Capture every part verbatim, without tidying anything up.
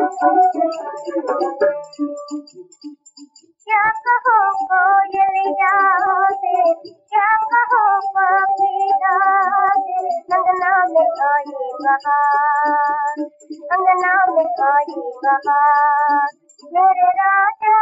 क्या कहो कोयलिया से, क्या कहो पपीहा से, अंगना में आई बहार, अंगना में आई बहार। मेरे राजा,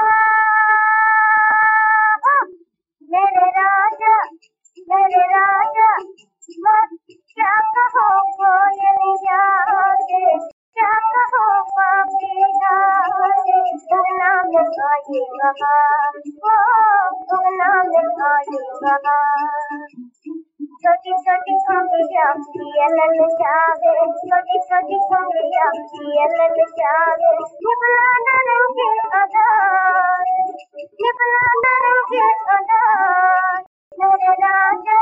मेरे राजा, मेरे राजा, मत क्या कहो कोयलिया से, क्या कहो पपीहा से, अंगना में आई बहार, ओ अंगना में आई बहार। छोटी छोटी उंगलियां पियलन जावे, छोटी छोटी उंगलियां पियलन जावे, निभला नरम के आधार, निभला नरम के आधार। मेरे राजा,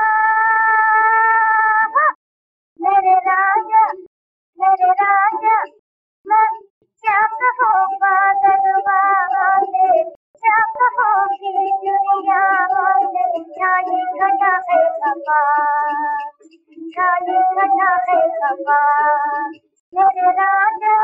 मेरे राजा, मेरे राजा, मैं क्या कहो बादल वाले, क्या कहो की दुनिया वाले, छाई घटा है कपार, छाई घटा है कपार। मेरे राजा,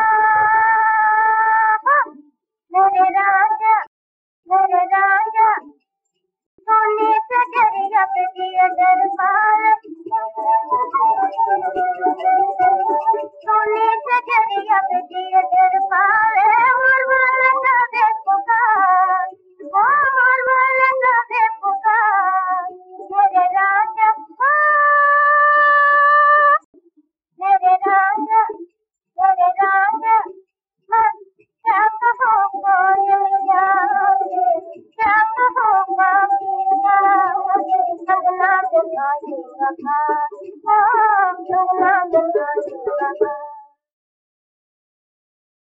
मेरे राजा, मेरे राजा, सोने से दरिया पे दिया दरबार, सोने से दरिया पे दिया दरबार। और वाला दे पुकार, और वाला दे पुकार। मेरे राजा, मेरे राजा, मेरे राजा, मैं क्या कहो कोयलिया से, क्या कहो पपीहा से, अंगना में आई बहार, ओ